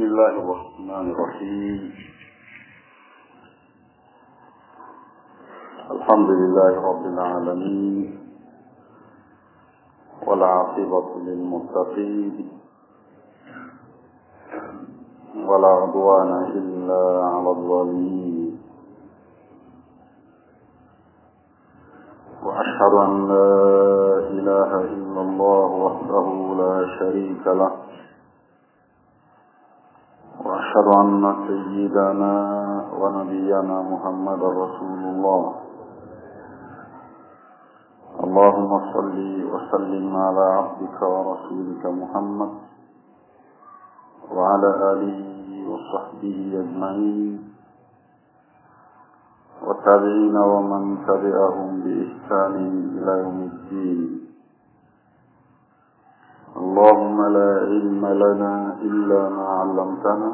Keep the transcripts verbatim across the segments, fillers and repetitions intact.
الله الرحمن الرحيم الحمد لله رب العالمين والعاقبة للمتقين ولا عدوان إلا على الظالمين وأشهد أن لا إله إلا الله وحده لا شريك له وأشهد أن سيدنا ونبينا محمد رسول الله اللهم صل وسلم على عبدك ورسولك محمد وعلى آله وصحبه أجمعين والتابعين ومن تبعهم بإحسان إلى يوم الدين اللهم لا علم لنا إلا ما علمتنا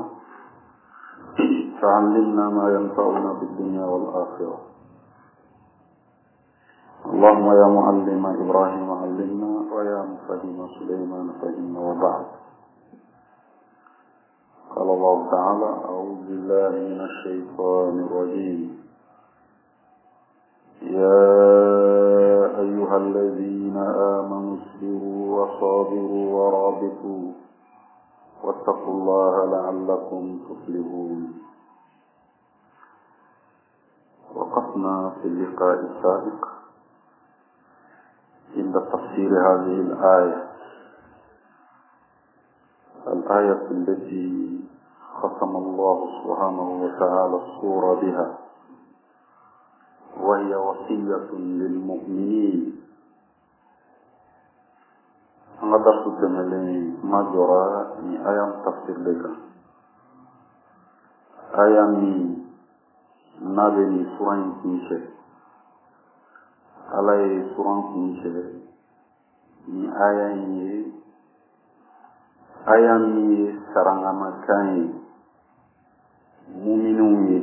فعلمنا ما ينفعنا في الدنيا والآخرة اللهم يا معلم إبراهيم علمنا ويا مفهم سليمان فهمنا وبعد قال الله تعالى أعوذ بالله من الشيطان الرجيم يا أيها الذين آمنوا اصبروا وصابروا ورابطوا واتقوا الله لعلكم تفلحون. وقفنا في اللقاء السابق عند تفسير هذه الآية الآية التي ختم الله سبحانه وتعالى السورة بها وهي وصية للمؤمنين. Angadar sudah melini majora ni ayam tafsir lega. Ayam ni nabe ni surah kinse. Alai surah kinse ni ayam ni ayam ni sarangamakai mu'minun ni.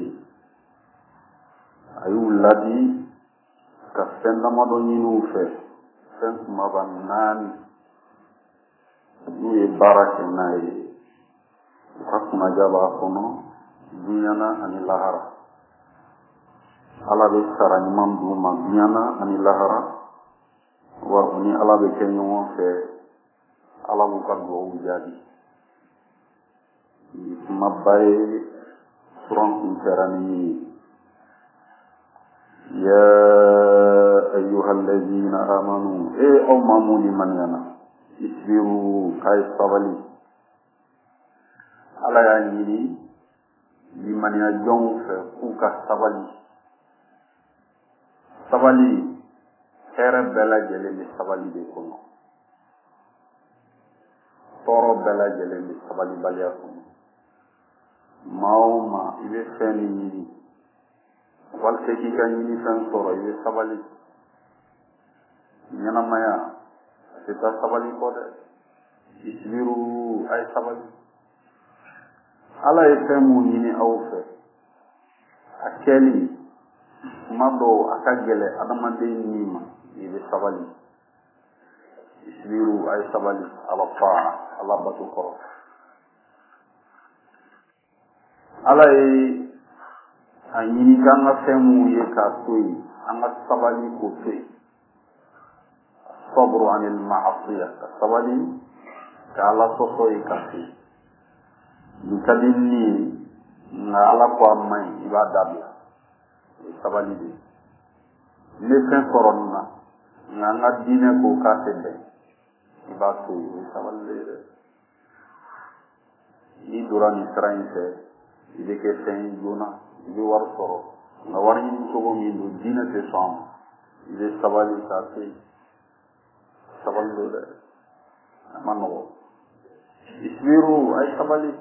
Ayu ladi ka fɛn damadɔ ɲini u fɛ fɛn kumaba naani n'u ye baara kɛ n'a ye u ka kumaja b'a kɔnɔ duɲana ani lahara. Ala bɛ sara ɲuman d'u ma duɲana ani lahara wa u ni Ala bɛ kɛ ɲɔgɔn fɛ Ala b'u ka dugawu jaabi. Kumaba ye suran kun kɛra ni ye يا أيها الذين آمنوا إيه أو مامون من ينا اصبروا كاي صبلي على يعني لمن يجون فوق صبلي صبلي خير بلا جلل صبلي بكم طور بلا جلل صبلي بليكم ما إذا فني walse ki ka ñini fen soro ye sabali ñanamaya sita sabali ko de isbiru ay sabali ala ye fen mu ñini aw fe a keli kuma do a ka gele adamaden ñima ye sabali isbiru ay sabali ala taa ala batu koro ala ye a ɲini k'an ka fɛn minnu ye k'a to yen an ka sabali k'o to yen sabru anil ma'asiya ka sabali ka Ala sɔsɔ ye k'a to yen nin ka di ni ye nka Ala ko a man ɲi i b'a dabila o ye sabali de ye ne fɛn sɔrɔ nin na nka an ka diinɛ ko k'a tɛ bɛn i b'a to yen o ye sabali de ye dɛ n'i donna nin sira in fɛ i bɛ kɛ fɛn ye joona i bɛ wari sɔrɔ nka wari ɲini cogo min don diinɛ tɛ sɔn a ma i bɛ sabali k'a to yen sabali don dɛ a ma nɔgɔ isbiru a ye sabali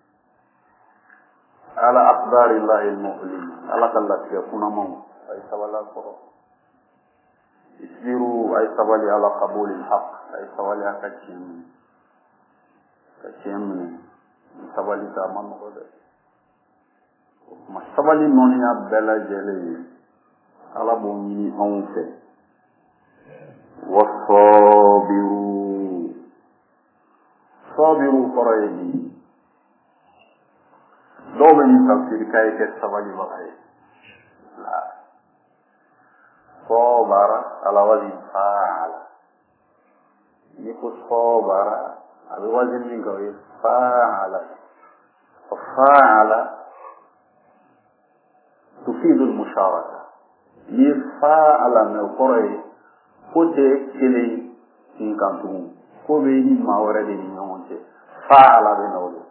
ala akbari lahi mu'lim ala ka latigɛ kunamanw a ye sabali a kɔrɔ isbiru a ye sabali ala qabulil haq a ye sabali a ka tiɲɛ minɛ ka tiɲɛ minɛ sabali ta ma nɔgɔ dɛ ma sabali nɔniya bɛɛ lajɛlen ye Ala b'o ɲini anw fɛ wasabiru sabiru kɔrɔ ye di dɔw bɛ nin tafsiri k'a ye kɛ sabalibaga ye sabara ala wazin faala ni ko sabara a bɛ wazin min kɛ o ye faala faala tufidu al-musharaka ni faala mɛ o kɔrɔ ye ko tɛ kelen sin kan tugun ko bɛ ni maa wɛrɛ de ni ɲɔgɔn cɛ faala bɛ na o de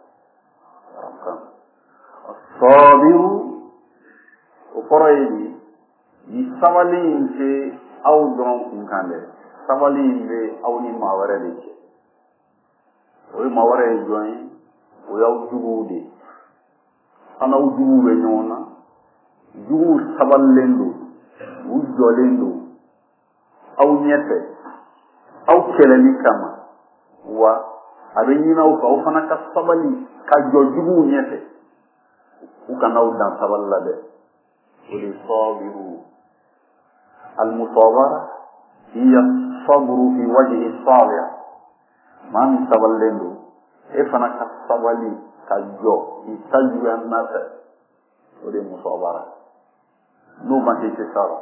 sɔbiru o kɔrɔ ye nin ni sabali in tɛ aw dɔrɔn kun kan dɛ sabali in bɛ aw ni maa wɛrɛ de cɛ o ye maa wɛrɛ ye jɔn ye o y'aw juguw de an n'aw juguw bɛ ɲɔgɔn na juguw sabalilen don u jɔlen don aw ɲɛfɛ aw kɛlɛli kama wa a bɛ ɲini aw fɛ aw fana ka sabali ka jɔ juguw ɲɛfɛ u kana aw dan sabali la dɛ o de sɔbiru al-musabara hiya sabru fi wajhi salih maa min sabalilen don e fana ka sabali ka jɔ i ta juguya nafɛ o de musabara n'o ma kɛ i tɛ sara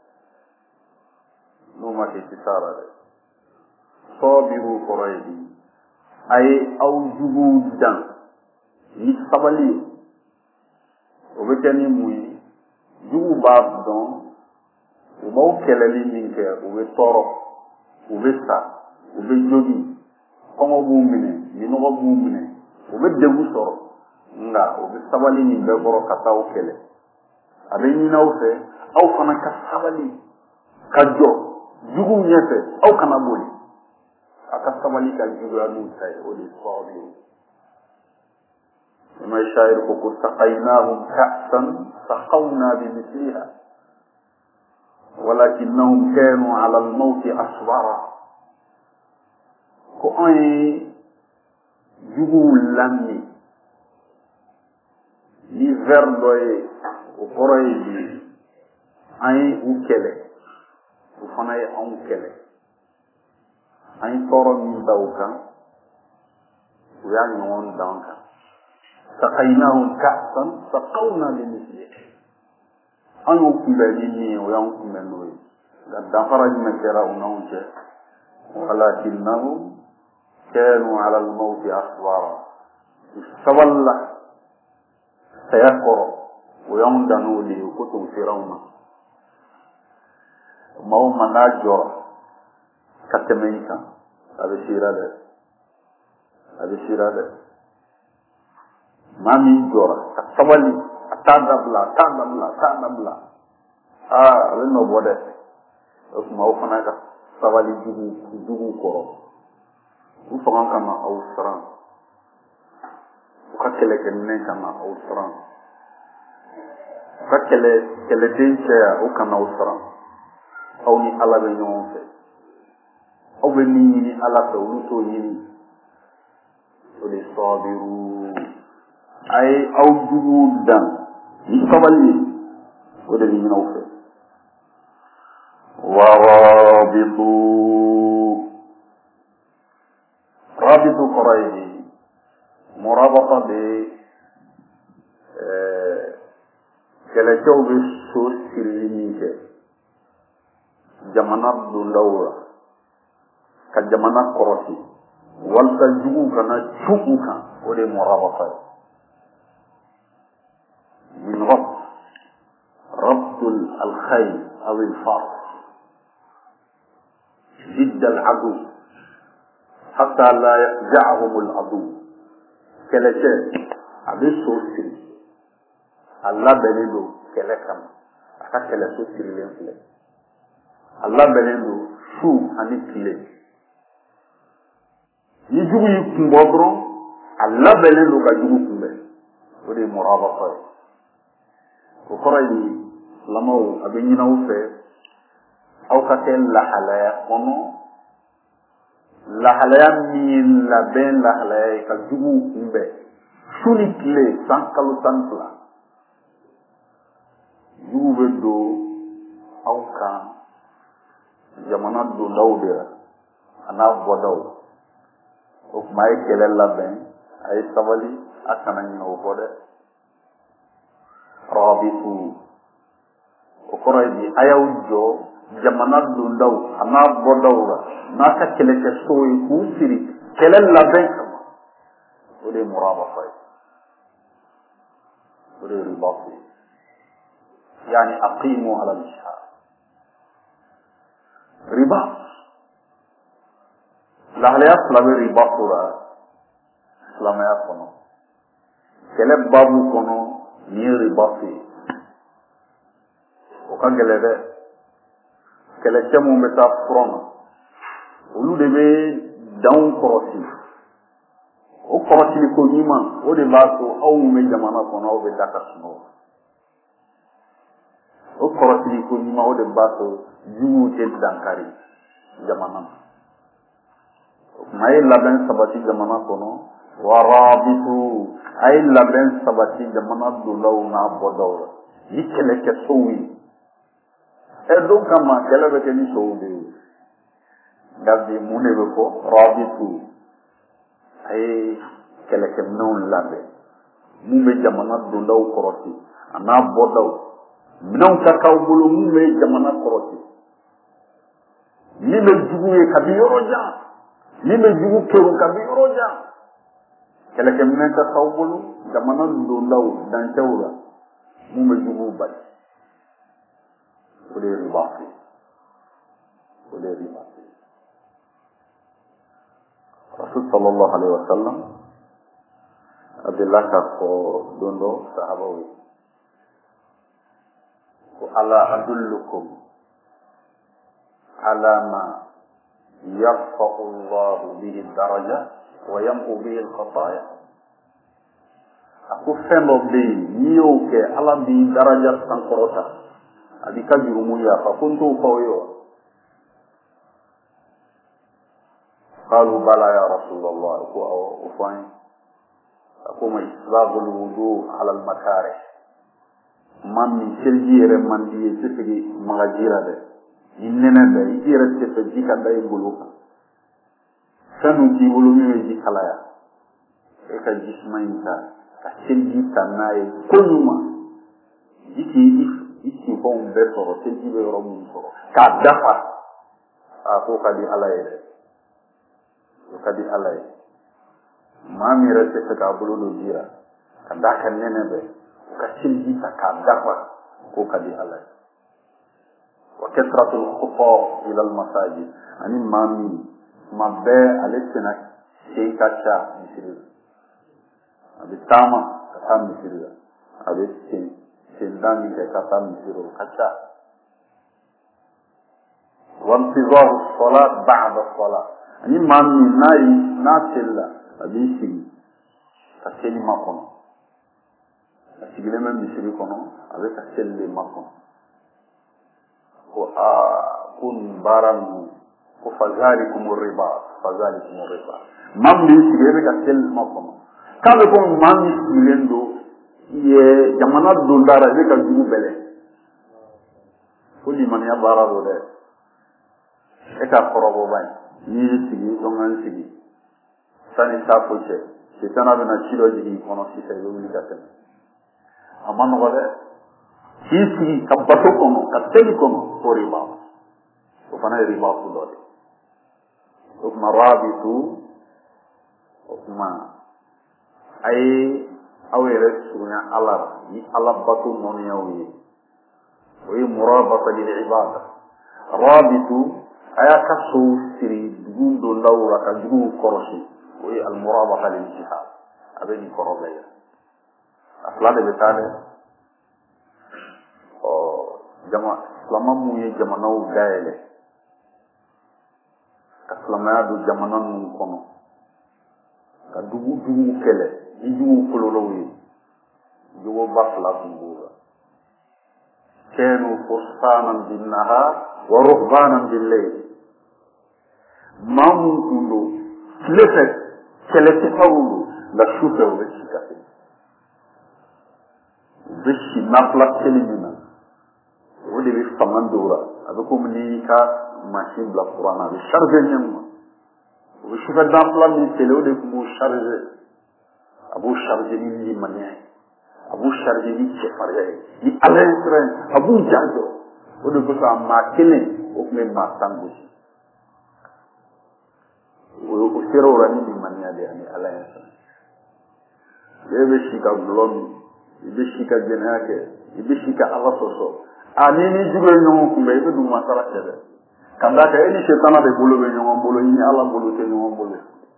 n'o ma kɛ i tɛ sara dɛ sɔbiru kɔrɔ ye di a ye aw juguw dan ni sabali ye o bɛ kɛ ni mun ye juguw b'a dɔn u b'aw kɛlɛli min kɛ u bɛ tɔɔrɔ u bɛ sa u bɛ jogi kɔngɔ b'u minɛ minɔgɔ b'u minɛ u bɛ degun sɔrɔ nka u bɛ sabali nin bɛɛ kɔrɔ ka taa aw kɛlɛ a bɛ ɲini aw fɛ aw fana ka sabali ka jɔ juguw ɲɛfɛ aw kana boli a ka sabali ka juguya n'u ta ye o de ye sɔbiru ima shayir ko ko saqaynahum ka'san saqawna bimithliha walakinnahum kanu ala al-mawti asbara ko an ye juguw lammi ni verre dɔ ye o kɔrɔ ye bi an ye u kɛlɛ u fana ye anw kɛlɛ an ye tɔɔrɔ min da u kan u y'a ɲɔgɔn dan kan saqaynahum ka'san saqawna bimithlihi an y'u kunbɛn ni min ye o y'anw kunbɛn n'o ye nka danfara jumɛn kɛra u n'anw cɛ walakinnahum kanu ala al-mawti asbara u sabalila saya kɔrɔ o y'anw dan n'o de ye ko to u sera anw ma maa o maa n'a jɔra ka tɛmɛ i kan a bɛ sira dɛ a bɛ sira dɛ maa min jɔra ka sabali a t'a dabila a t'a dabila a t'a dabila aa a bɛ nɔ bɔ dɛ o tuma aw fana ka sabali jugu jugu kɔrɔ u fanga kama aw siran u ka kɛlɛkɛminɛn kama aw siran u ka kɛlɛ kɛlɛden cɛya o kana aw siran aw ni ala bɛ ɲɔgɔn fɛ aw bɛ min ɲini ala fɛ olu t'o ɲini o de sɔbiru a ye aw juguw dan ni sabali ye o de bɛ ɲini aw fɛ wa rabitu rabitu kɔrɔ ye di murabata bɛ kɛlɛcɛw bɛ so sirili min kɛ jamana dondaw la ka jamana kɔrɔsi walasa juguw kana cun u kan o de ye murabata ye min rabt rabt al-khayl aw al-fars ضد العدو حتى لا يفجعهم العدو kɛlɛcɛ a bɛ so siri a labɛnnen don kɛlɛ kama a ka kɛlɛso sirilen filɛ a labɛnnen don su ani tile ni jugu y'i kun bɔ dɔrɔn a labɛnnen don ka jugu kunbɛn o de ye murabata ye o kɔrɔ ye silamɛw a bɛ ɲini aw fɛ aw ka kɛ lahalaya kɔnɔ lahalaya min ye labɛn lahalaya ye ka juguw kunbɛn su ni tile san kalo tan ni fila jugu bɛ don aw kan jamana dondaw de la a n'a bɔdaw o tuma a ye kɛlɛ labɛn a ye sabali a kana ɲinɛ o kɔ dɛ rabitu o kɔrɔ ye di a y'aw jɔ jamana dondaw a n'a bɔdaw la n'a ka kɛlɛkɛsow ye k'u siri kɛlɛ labɛn kama o de ye murabata ye o de ye ribatu ye yani aqimu ala al-jihad riba lahalaya fila bɛ ribatu la silamɛya kɔnɔ kɛlɛ babu kɔnɔ ni ye ribatu ye o ka gɛlɛ dɛ kɛlɛcɛ mun bɛ taa front na olu de bɛ danw kɔrɔsi o kɔrɔsili ko ɲuman o de b'a to aw mun bɛ jamana kɔnɔ aw bɛ da ka sunɔgɔ o kɔrɔsili ko ɲuman o de b'a to juguw tɛ dankari jamana na o tuma a ye labɛn sabati jamana kɔnɔ wa rabitu a ye labɛn sabati jamana dondaw n'a bɔdaw la ni kɛlɛkɛsow ye ɛ don kama kɛlɛ bɛ kɛ ni sow de ye nka bi mun de bɛ fɔ rabitu a ye kɛlɛkɛminɛnw labɛn mun bɛ jamana dondaw kɔrɔsi a n'a bɔdaw minɛnw ka k'aw bolo mun bɛ jamana kɔrɔsi min bɛ jugu ye kabi yɔrɔ jan min bɛ jugu kɛru kabi yɔrɔ jan kɛlɛkɛminɛn ka k'aw bolo jamana dondaw dancɛw la mun bɛ jugu bali o de ye ribatu ye o de ye ribatu ye rasul sallallahu alaihi wa sallam a delila k'a fɔ don dɔ sahabaw ye ko ala adullukum ala ma yarfa'u Allahu bihi daraja wa yamhu bihi al-khataya a ko fɛn dɔ bɛ yen n'i y'o kɛ ala b'i daraja sankɔrɔta a b'i ka jurumu yafa ko n t'o fɔ aw ye wa قالوا بلى يا رسول الله وفاين أقوم إسباغ الوضوء على المكاره من من سلجي رمان دي سفري مغجيرة ده إننا ده إجيرة سفجي كده يقولوك سنو جي ولومي ويجي خلايا إيكا جسمين تا سلجي تناي كنما إيكي إيكي فهم بسورو سلجي بيرمون سورو كدفع أقوك دي على kadi alay mami rete ka bulu do jira ka daka nene be ka silji ta ka dafa ko kadi alay wa kasratul khufa ila al masajid ani mami mabbe alesena sey kacha misiri abi tama ka misiri abi sey sendani ka ka misiri kacha wa intizar as-salat ba'da as-salat ani maa min n'a yi n'a selila a b'i sigi ka seli makɔnɔ a sigilen bɛ misiri kɔnɔ a bɛ ka seli de makɔnɔ ko aa ko nin baara ninnu ko fazalikum riba fazalikum riba maa min b'i sigi e bɛ ka seli makɔnɔ k'a bɛ ko maa min sigilen don ye jamana donda la e bɛ ka jugu bɛlɛ ko limaniya baara do dɛ e ka kɔrɔbɔ ba ye n'i y'i sigi dɔnkan sigi sani taa ko cɛ sitana bɛna ci dɔ jigin i kɔnɔ sisan i bɛ wuli ka tɛmɛ a ma nɔgɔ dɛ k'i sigi ka bato kɔnɔ ka seli kɔnɔ o riba o fana ye ribatu dɔ de o tuma rabitu o tuma a ye aw yɛrɛ surunya ala la ni ala bato nɔniyaw ye o ye murabata lil ibada rabitu a y'a ka sow siri dugu dondaw la ka juguw kɔrɔsi o ye almurabata lil jihad a bɛ nin kɔrɔ bɛɛ ye a fila de bɛ taa dɛ ɔ jama silama mun ye jamanaw dayɛlɛ ka silamɛya don jamana ninnu kɔnɔ ka dugu juguw kɛlɛ ni juguw kololaw ye jogoba fila tun b'o la kɛnu fursanan binnahar wa ruhbanan billayl maa mun tun don tile fɛ kɛlɛkɛtaw don nka su fɛ u bɛ si ka se u bɛ si nafila kelen min na o de bɛ fanga dɔw la a bɛ komi n'i ka mansin bila kuran na a bɛ charge ɲɛ ma o bɛ sufɛ nafila min kɛlɛ o de tun b'o charge a b'o charge ni limaniya ye a b'u chargé ni cɛfarinya ye ni ala ye sira ye a b'u jajɔ o de kosɔn a maa kelen o tun bɛ maa tan gosi o sera o la ni limaniya de ani ala ye sira e bɛ si ka gulɔ min i bɛ si ka jɛnɛya kɛ i bɛ si ka ala sɔsɔ a ni ni jugu ye ɲɔgɔn kunbɛn i bɛ duguma sara kɛ dɛ ka d'a kan e ni sɛtana de bolo bɛ ɲɔgɔn bolo i ni ala bolo tɛ ɲɔgɔn bolo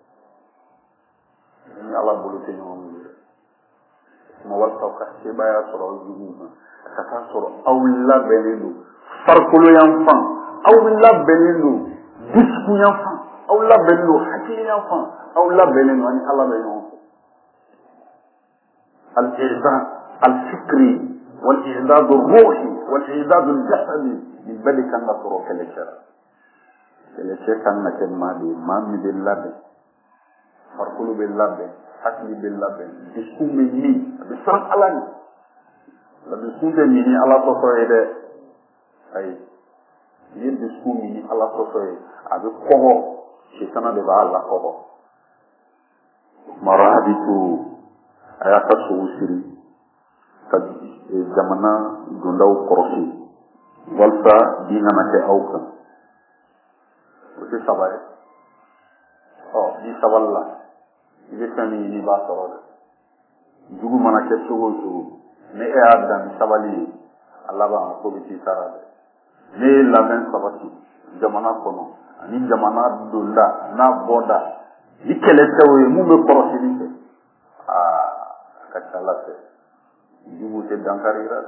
i ni ala bolo tɛ ɲɔgɔn bolo kuma walasa ka sebaaya sɔrɔ aw juguw kan ka taa sɔrɔ aw labɛnnen don farikolo yan fan aw labɛnnen don dusukun yan fan aw labɛnnen don hakili yan fan aw labɛnnen don ani ala bɛ ɲɔgɔn fɛ al-i'dad al-fikri wal-i'dad ar-ruhi wal-i'dad al-jasadi nin bɛɛ de kan ka sɔrɔ kɛlɛcɛ la kɛlɛcɛ kan ka kɛ maa de ye maa min bɛ labɛn farikolo bɛ labɛn hakili bɛ labɛn dusukun bɛ ɲini a bɛ siran ala ɲɛ la dusukun tɛ ɲini ala sɔsɔ ye dɛ ayi n'i ye dusukun ɲini ala sɔsɔ ye a bɛ kɔgɔ sitana de b'a la kɔgɔ mara a bɛ to a y'a ka sogo siri ka jamana dondaw kɔrɔsi walasa bin kana kɛ aw kan o tɛ saba ye ɔ ni sabali la i bɛ fɛn min ɲini i b'a sɔrɔ dɛ jugu mana kɛ cogo o cogo ni e y'a dan ni sabali ye a laban a ko bɛ t'i sara dɛ ne ye labɛn sabati jamana kɔnɔ ani jamana donda n'a bɔda ni kɛlɛcɛw ye mun bɛ kɔrɔsili kɛ aa a ka ca ala fɛ jugu tɛ dankari la dɛ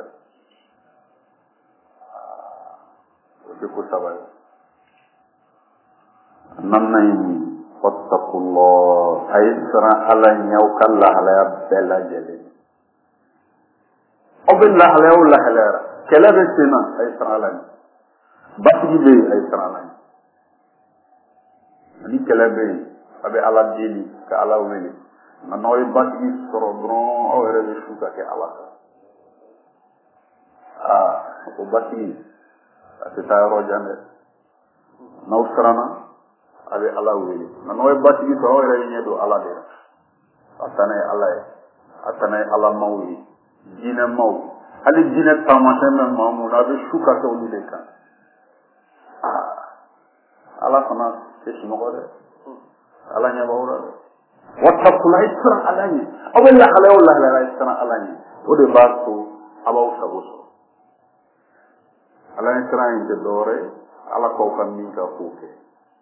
o tɛ ko saba ye naaninan واتقوا الله أي سرا على نيوك الله على بلا جلين أو بالله على ولا على كلا بسنا أي سرا على باتجي بي أي سرا على ni كلا بي أبي على ديني كعلى ويني نوي باتجي سرا برون أو هرب شوكا كعلى آه وباتجي أتتايرو جانه نو سرانا abe ala wele na no e batigi to o re nyedo ala de atane ala e atane ala mawi dina maw ali dina tamate men mamu na be shuka to ni de kan ala kana ke shimo ko de ala nya bawra de wattaqul isra alani abe la ala wala la isra alani o de ba to abaw sabo so ala isra inde dore ala ko kan min ka fuke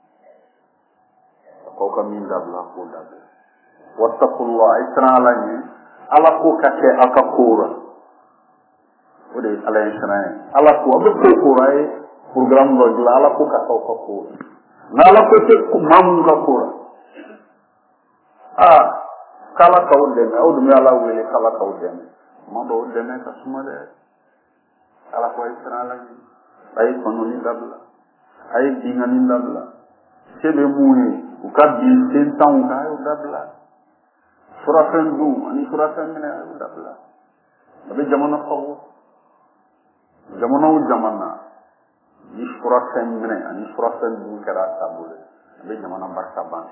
ko ka min dabla ko dabla wattaqullah isra alani ala ko ka ke aka kura o de ala isra ala ko be ko kura e program do la ala ko ka ko ko kura na ala ko te ko mamu ka kura ah kala ka o de o dum ala wele kala ka o de ma do de ne ka suma de ala ko isra alani ay ko no ni dabla ay dinga ni dabla sebe muye ukabi sentan ka yo dabla surafen du ani surafen mena yo dabla abe jamana fawo jamana u jamana ni surafen mena ani surafen du kara tabule abe jamana barka ban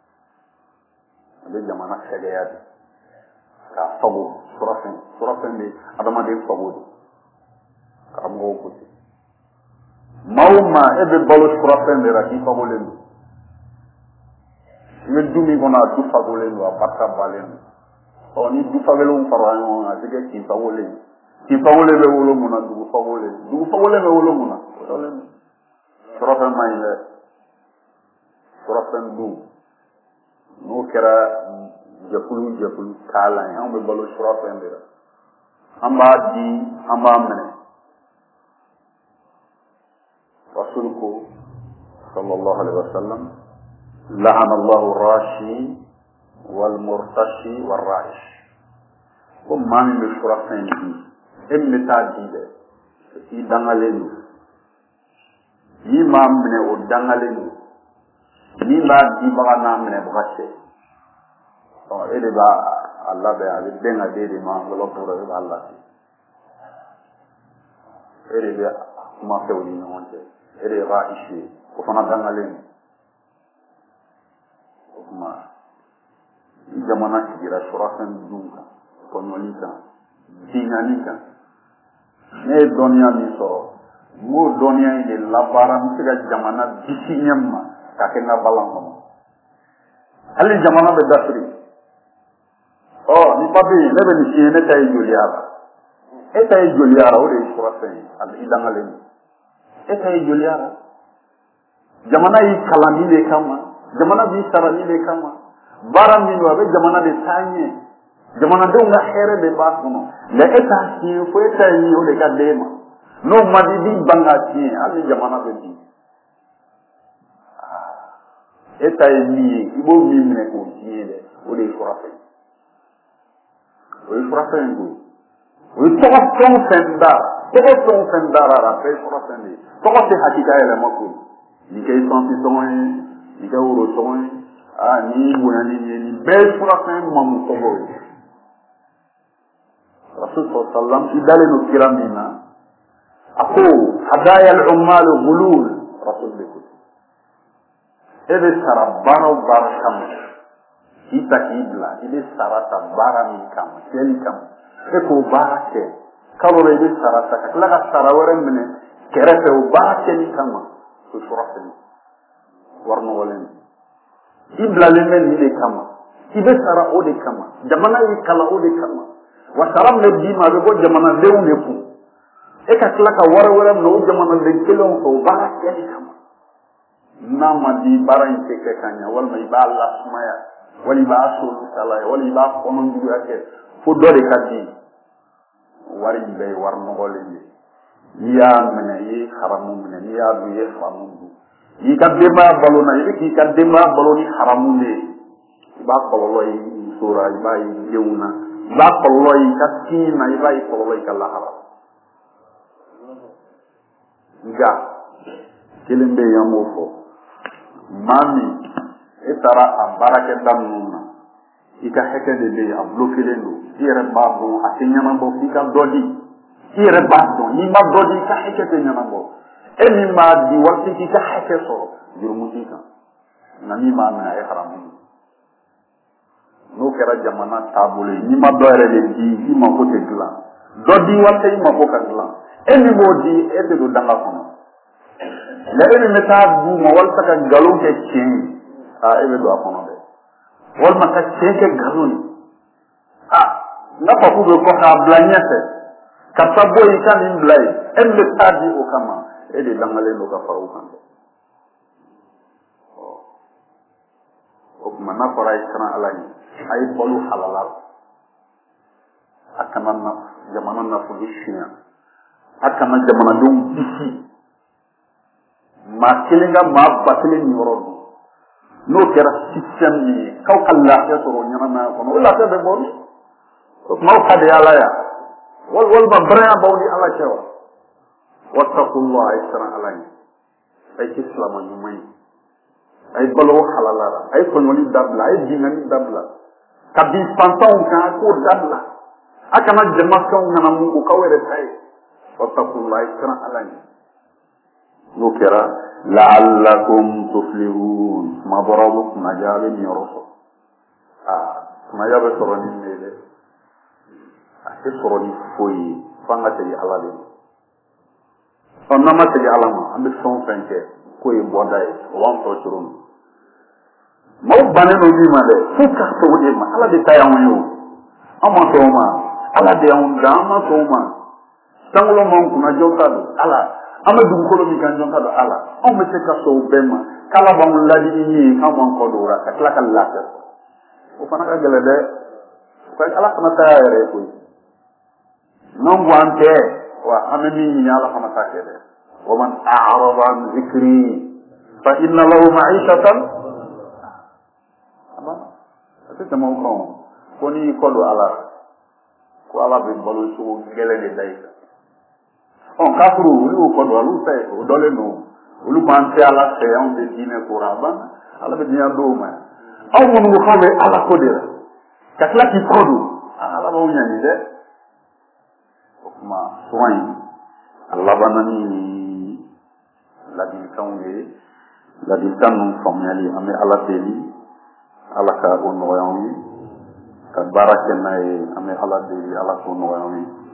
abe jamana segaya ka fawo surafen surafen ni adama de fawo ka mo ko mauma ebe balo surafen de ra ki fawo le ni dumi kona du fagole no abata balen o ni du fagole on farayo na dige ki fagole ki fagole be wolo muna du fagole du fagole be wolo muna wala surafa mayne surafa du no kera jepulu jepulu kala en be balo surafa ndira amba di amba mene rasulku sallallahu alaihi wasallam لعن الله الراشي والمرتشي والرائش وما من بشرفين دي امتا دي ده في دنغالين يما من او دنغالين يما دي بغانا من بغاشي او ايدي با الله بي ابي دنگا دي دي ما لو بورو الله ايدي بي ما فولي نونته ايدي رائشي وفنا دنغالين kuma jamana sigira surafen dunka ko nolita bingani kan ne ye dɔnniya min sɔrɔ n b'o dɔnniya in de labaara n bɛ se ka jamana bisi ɲɛ ma k'a kɛ n ka balan kɔnɔ hali jamana bɛ dasiri ɔ ni papiye ne bɛ nin f'i ye ne ta ye joliya la e ta ye joliya la o de ye surafɛn ye a i dangalen don e ta ye joliya la jamana y'i kalan nin de kama jamana b'i sara nin de kama baara min don a bɛ jamana de taa ɲɛ jamanadenw ka hɛrɛ de b'a kɔnɔ nka e t'a tiɲɛ fo e ta ye min o de ka d'e ma n'o man di i b'i ban k'a tiɲɛ hali ni jamana bɛ bin e ta ye min ye i b'o min minɛ k'o tiɲɛ dɛ o de ye surafɛn o ye surafɛn ye o ye tɔgɔ fɛn o fɛn da tɔgɔ fɛn o fɛn da la a bɛɛ ye surafɛn de ye tɔgɔ tɛ hakilita yɛlɛma koyi nin kɛ isansi sɔngɔ ye nin kɛ woro sɔngɔ ye aa nin y'i bonya nin ye nin bɛɛ ye surafɛn mamu tɔgɔ ye rasul sallam i dalen don kira min na a ko hadaya al-ummal ghulul rasul de ko e bɛ sara baara o baara kama k'i ta k'i bila i bɛ sara ta baara min kama kɛli kama e k'o baara kɛ kalo la i bɛ sara ta ka tila ka sara wɛrɛ minɛ kɛrɛfɛ o baara kɛli kama o surafɛn wari nɔgɔlen i bilalen bɛ nin de kama i bɛ sara o de kama jamana y'i kalan o de kama wa sara min bɛ d'i ma a bɛ bɔ jamanadenw de kun e ka tila ka wari wɛrɛ minɛ o jamanaden kelenw fɛ o baara kɛli kama n'a ma di baara in tɛ kɛ ka ɲɛ walima i b'a lasumaya wali i b'a soli salaya wali i b'a kɔnɔjuguya kɛ fo dɔ de ka di wari in bɛɛ ye wari nɔgɔlen de n'i y'a minɛ i ye haramu minɛ n'i y'a dun i ye haramu dun i ka denbaya balo na i bɛ k'i ka denbaya balo ni haramu de ye i b'a kɔlɔlɔ ye i muso la i b'a ye i denw na i b'a kɔlɔlɔ ye i ka sini na i b'a ye kɔlɔlɔ i ka lahara nka kelen bɛ yen an b'o fɔ maa min e taara a baarakɛda ninnu na i ka hakɛ de bɛ yen a bulokelen don i yɛrɛ b'a dɔn a tɛ ɲɛnabɔ f'i ka dɔ di i yɛrɛ b'a dɔn n'i ma dɔ di i ka hakɛ tɛ ɲɛnabɔ e min b'a di walasa k'i ka hakɛ sɔrɔ jurumu t'i kan nka min b'a minɛ a ye haramu ye n'o kɛra jamana taabolo ye n'i ma dɔ yɛrɛ de di i mako tɛ dilan dɔ di walasa i mako ka dilan e min b'o di e tɛ don danga kɔnɔ nka e min bɛ taa d'u ma walasa ka nkalon kɛ tiɲɛ ye aa e bɛ don a kɔnɔ dɛ walima ka tiɲɛ kɛ nkalon ye aa n'a fɔ k'u bɛ kɔ k'a bila ɲɛfɛ karisa bɔ yen i ka nin bila yen e min bɛ taa di o kama e de dangalen don ka fara o kan dɛ o tuma n'a fɔra a ye siran ala ye a ye balo halala a kana na jamana nafolo siɲɛ a kana jamanadenw bisi maa kelen ka maa ba kelen yɔrɔ don n'o kɛra système min ye k'aw ka lafiya sɔrɔ o ɲɛnamaya kɔnɔ o lafiya bɛ bɔ min o tuma aw ka di ala ya walima baraya b'aw ni ala cɛ wa wattaqullah a ye siran ala ye a ye kɛ silama ɲuman ye a ye balo halala la a ye tɔɲɔli dabila a ye binkani dabila ka bin fantanw kan a k'o dabila a kana jamafɛnw ŋanamu o k'aw yɛrɛ ta ye wattaqullah a ye siran ala ye n'o kɛra la'allakum tuflihun kuma bɔra ko kunnadiya bɛ nin yɔrɔ sɔrɔ aa kunnadiya bɛ sɔrɔ ni ne dɛ a tɛ sɔrɔ ni foyi ye f'an ka segin ala de ma ɔ n'an ma segin ala ma an bɛ fɛn o fɛn kɛ k'o ye bɔda ye o b'an sɔrɔ cogo min maaw bannen don min ma dɛ f'u ka sɔn o de ma ala de ta y'anw ye o an ma sɔn o ma ala de y'anw da an ma sɔn o ma sankolo m'anw kunna jɔn ta don ala an bɛ dugukolo min kan jɔn ka don ala anw bɛ se ka sɔn o bɛɛ ma k'ala b'anw ladi ni min ye k'an b'an kɔ don o la ka tila ka lafiya o fana ka gɛlɛn dɛ ala fana ta y'a yɛrɛ ye koyi n'anw ko an tɛ wa an bɛ min ɲini ala fana ta kɛ dɛ wa man a'rada an zikri fa inna lahu ma'ishatan a tɛ tɛmɛ o kan ko n'i y'i kɔ don ala ko ala bɛ balo cogo gɛlɛn de da i kan ɔn kafuru olu y'o kɔ don olu fɛ o dɔlen don olu b'an tɛ ala fɛ anw tɛ diinɛ ko la a banna ala bɛ diɲɛ dɔw ma aw minnu ko k'aw bɛ ala ko de la ka tila k'i kɔ don ala b'aw ɲani dɛ o tuma sɔn in a labanna ni ladilikanw ye ladilikan ninnu faamuyali an bɛ ala deli ala ka o nɔgɔya anw ye ka baara kɛ n'a ye an bɛ ala deli ala k'o nɔgɔya an ye